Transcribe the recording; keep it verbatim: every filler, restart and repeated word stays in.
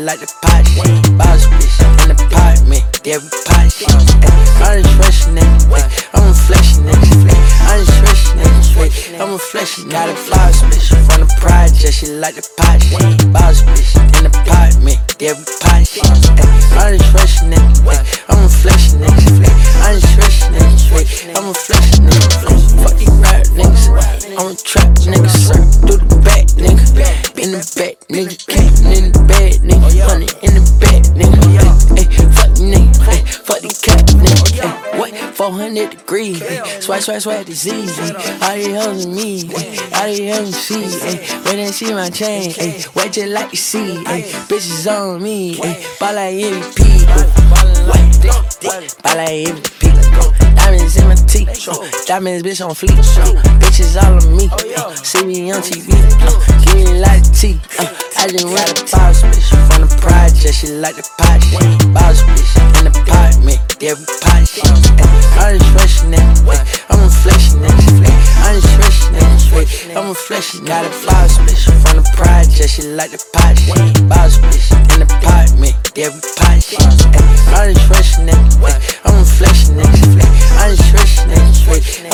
like the pot shit. Boss bitch in the apartment, yeah, we pot shit. I'm just fresh nigga, I'm a flesh nigga. I'm just fresh nigga, I'm a flesh nigga. Got a boss bitch from the project, she like the pot shit. Boss bitch in the apartment, yeah, we pot shit. I'm just fresh nigga, I'm a flesh nigga. I'm just fresh nigga, I'm a flesh nigga. Fuck these rap niggas, I'm a trap nigga, sir. Do the back nigga, in the back nigga, came in the bed nigga, honey in the bed nigga. Ay, fuck nigga, ay, fuck the cat nigga. Ay, what? four hundred degrees, ay, swipe, swipe, swipe disease. All these hoes in me, ay, all these hoes in see. Ay, when they see my chain, ay, wait till like you see. Ay, bitches on me, ay, ball like M V P. Ball like M V P. Diamonds in my teeth, diamonds bitch on fleek. Bitches all on me, uh, see me on T V, uh, give me a lot of tea. Uh, I just ride a boss bitch from the project, she like the pot shit. Boss bitch in the apartment, yeah, we pot shit. I'm just fresh nigga, I'm a flesh nigga. I'm just fresh nigga, I'm a flesh nigga. Got a boss bitch from the project, she like the pot shit. Boss bitch in the apartment, yeah, we pot shit. I'm just fresh nigga, I'm a flesh nigga. I'm just fresh nigga,